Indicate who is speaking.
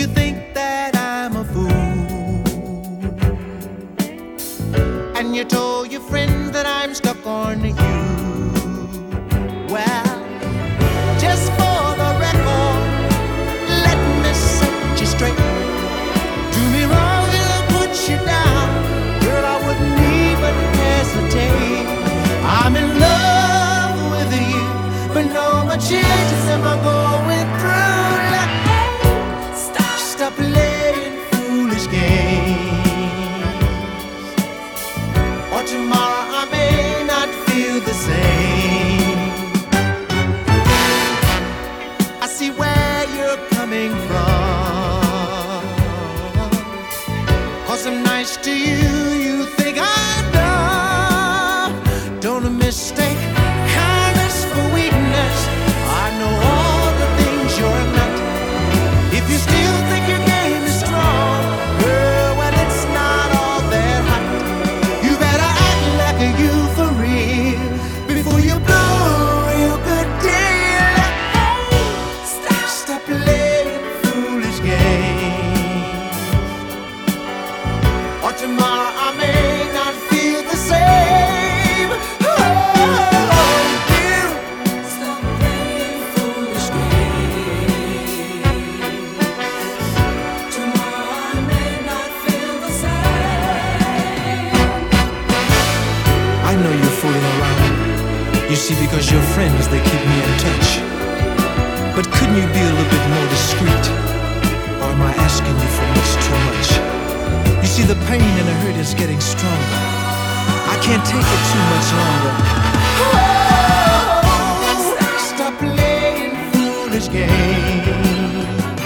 Speaker 1: think that I'm a fool, and you told your friend that I'm stuck on you. Well, just for the record, let me set you straight. Do me wrong and I'll put you down. Girl, I wouldn't even hesitate. I'm in love with you, but no more changes am I going through. Like, hey, stop playing foolish games, or tomorrow I may not feel the same. I see where you're coming from, 'cause I'm nice to you, you think I'm dumb. Don't mistake kindness for weakness. I know all the things you're not. If you still think your game is strong, girl, well, it's not all that hot. You better act like you for real before you blow a real good deal. Hey, stop playing foolish games, or tomorrow I may not feel the same. Oh, you stop playing foolish games. Tomorrow I may not feel the same. I know you're fooling around. You see, because your friends, they keep me in touch. But couldn't you be a little bit more discreet? Or am I asking you for much too much? You see, the pain and the hurt is getting stronger. I can't take it too much longer. Oh, stop playing foolish games.